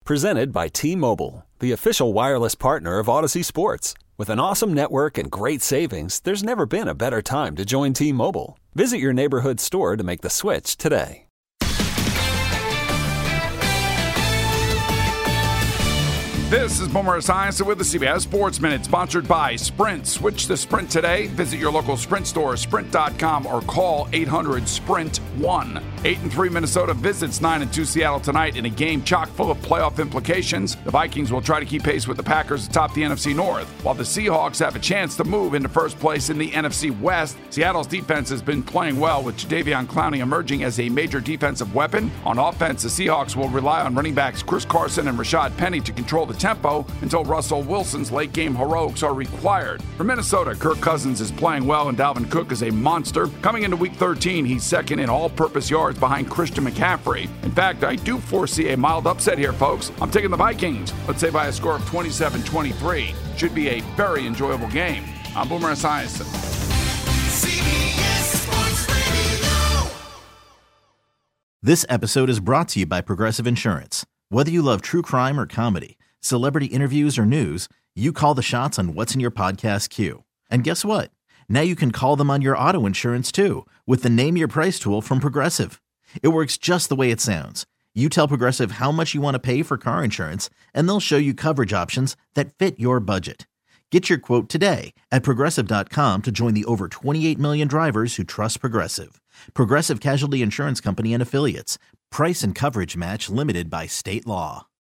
Presented by T-Mobile, the official wireless partner of Odyssey Sports. With an awesome network and great savings, there's never been a better time to join T-Mobile. Visit your neighborhood store to make the switch today. This is Boomer Esiason with the CBS Sports Minute, sponsored by Sprint. Switch to Sprint today. Visit your local Sprint store, sprint.com, or call 800-SPRINT-1. 8-3 Minnesota visits 9-2 Seattle tonight in a game chock full of playoff implications. The Vikings will try to keep pace with the Packers atop the NFC North, while the Seahawks have a chance to move into first place in the NFC West. Seattle's defense has been playing well, with Jadeveon Clowney emerging as a major defensive weapon. On offense, the Seahawks will rely on running backs Chris Carson and Rashad Penny to control the tempo until Russell Wilson's late-game heroics are required. For Minnesota, Kirk Cousins is playing well and Dalvin Cook is a monster. Coming into Week 13, he's second in all-purpose yards behind Christian McCaffrey. In fact, I do foresee a mild upset here, folks. I'm taking the Vikings, let's say by a score of 27-23. Should be a very enjoyable game. I'm Boomer Esiason. CBS Sports Radio. This episode is brought to you by Progressive Insurance. Whether you love true crime or comedy, celebrity interviews or news, you call the shots on what's in your podcast queue. And guess what? Now you can call them on your auto insurance too, with the Name Your Price tool from Progressive. It works just the way it sounds. You tell Progressive how much you want to pay for car insurance, and they'll show you coverage options that fit your budget. Get your quote today at Progressive.com to join the over 28 million drivers who trust Progressive. Progressive Casualty Insurance Company and Affiliates. Price and coverage match limited by state law.